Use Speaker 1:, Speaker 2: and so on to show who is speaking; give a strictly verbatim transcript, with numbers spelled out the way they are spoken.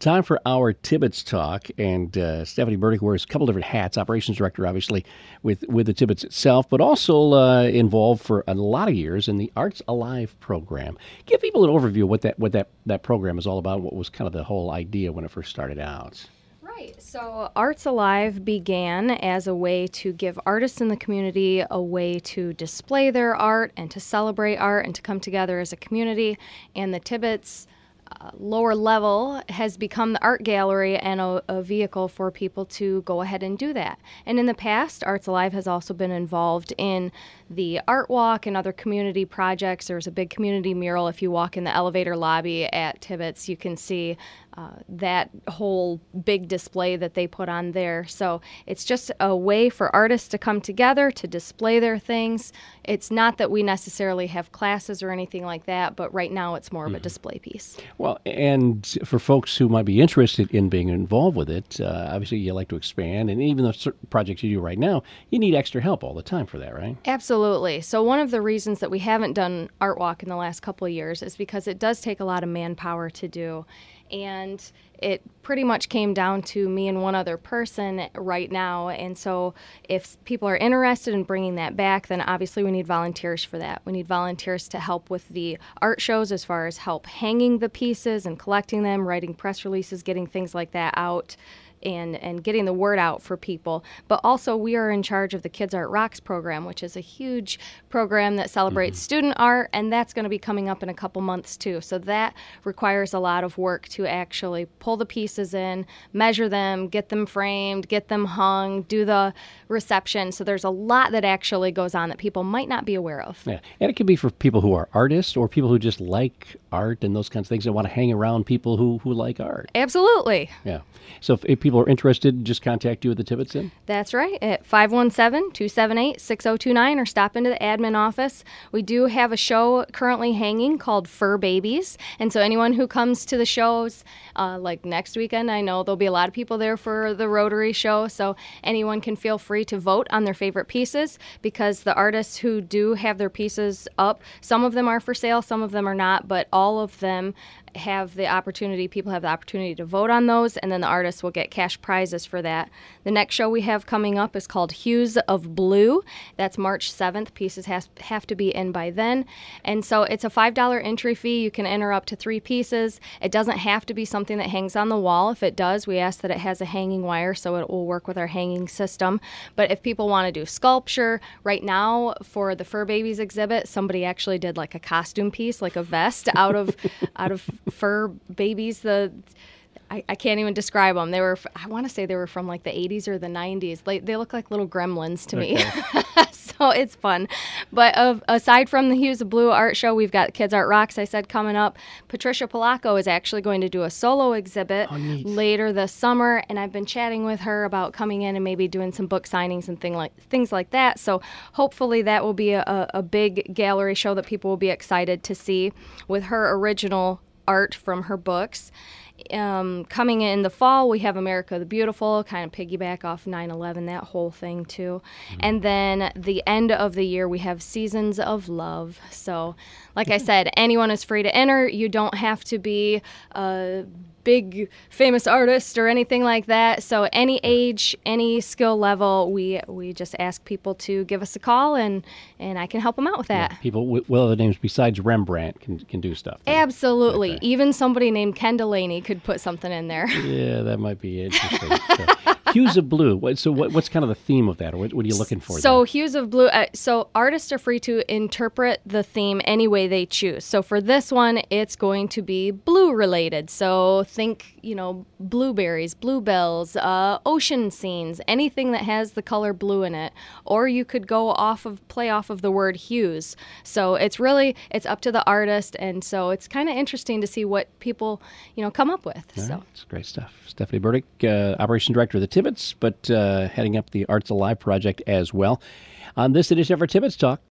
Speaker 1: Time for our Tibbetts Talk, and uh, Stephanie Burdick wears a couple different hats, operations director, obviously, with, with the Tibbetts itself, but also uh, involved for a lot of years in the Arts Alive program. Give people an overview of what that, what that, that program is all about, what was kind of the whole idea when it first started out.
Speaker 2: Right. So Arts Alive began as a way to give artists in the community a way to display their art and to celebrate art and to come together as a community. And the Tibbetts uh, lower level has become the art gallery and a, a vehicle for people to go ahead and do that. And in the past, Arts Alive has also been involved in the Art Walk and other community projects. There's a big community mural. If you walk in the elevator lobby at Tibbetts, you can see uh, that whole big display that they put on there. So it's just a way for artists to come together to display their things. It's not that we necessarily have classes or anything like that, but right now it's more of a display piece.
Speaker 1: Well, and for folks who might be interested in being involved with it, uh, obviously you like to expand, and even the certain projects you do right now, you need extra help all the time for that, right?
Speaker 2: Absolutely. So one of the reasons that we haven't done Art Walk in the last couple of years is because it does take a lot of manpower to do. And it pretty much came down to me and one other person right now. And so if people are interested in bringing that back, then obviously we need volunteers for that. We need volunteers to help with the art shows as far as help hanging the pieces and collecting them, writing press releases, getting things like that out. And, and getting the word out for people. But also we are in charge of the Kids Art Rocks program, which is a huge program that celebrates mm-hmm. student art, and that's going to be coming up in a couple months too. So that requires a lot of work to actually pull the pieces in, measure them, get them framed, get them hung, do the reception. So there's a lot that actually goes on that people might not be aware of.
Speaker 1: Yeah, and it can be for people who are artists or people who just like art and those kinds of things and want to hang around people who, who like art.
Speaker 2: Absolutely.
Speaker 1: Yeah. So if, if people are interested, just contact you at the Tibbetts Inn?
Speaker 2: That's right, at five one seven, two seven eight, six zero two nine, or stop into the admin office. We do have a show currently hanging called Fur Babies, and so anyone who comes to the shows, uh, like next weekend, I know there'll be a lot of people there for the Rotary show, so anyone can feel free to vote on their favorite pieces, because the artists who do have their pieces up, some of them are for sale, some of them are not, but all of them have the opportunity, people have the opportunity to vote on those, and then the artists will get cash prizes for that. The next show we have coming up is called Hues of Blue. That's March seventh. Pieces has, have to be in by then. And so it's a five dollar entry fee. You can enter up to three pieces. It doesn't have to be something that hangs on the wall. If it does, we ask that it has a hanging wire so it will work with our hanging system. But if people want to do sculpture, right now for the Fur Babies exhibit, somebody actually did like a costume piece, like a vest out of out of fur babies. The I, I can't even describe them. They were, I want to say they were from like the eighties or the nineties. Like, they look like little gremlins to me. Okay. So it's fun. But uh, aside from the Hues of Blue art show, we've got Kids Art Rocks, I said, coming up. Patricia Polacco is actually going to do a solo exhibit
Speaker 1: oh,
Speaker 2: later this summer, and I've been chatting with her about coming in and maybe doing some book signings and thing like, things like that. So hopefully that will be a, a big gallery show that people will be excited to see with her original art from her books. Um, coming in the fall, we have America the Beautiful, kind of piggyback off nine eleven, that whole thing too. Mm-hmm. And then the end of the year, we have Seasons of Love. So, like I said, anyone is free to enter. You don't have to be a big famous artist or anything like that. So any age, any skill level, we we just ask people to give us a call, and and I can help them out with that.
Speaker 1: Yeah, people with, with other names besides Rembrandt can can do stuff.
Speaker 2: Absolutely.
Speaker 1: Okay.
Speaker 2: Even somebody named Ken Delaney could put something in there.
Speaker 1: Yeah, that might be interesting. So, Hues of Blue. What, so what, what's kind of the theme of that, or what, what are you looking for?
Speaker 2: So
Speaker 1: there?
Speaker 2: Hues of Blue, uh, so artists are free to interpret the theme any way they choose. So for this one, it's going to be blue related. So think, you know, blueberries, bluebells, uh, ocean scenes, anything that has the color blue in it. Or you could go off of, play off of the word hues. So it's really, it's up to the artist, and so it's kind of interesting to see what people, you know, come up with.
Speaker 1: All
Speaker 2: so
Speaker 1: right. It's great stuff. Stephanie Burdick, uh, Operation Director of the Tibbetts, but uh, heading up the Arts Alive project as well. On this edition of our Tibbetts Talk,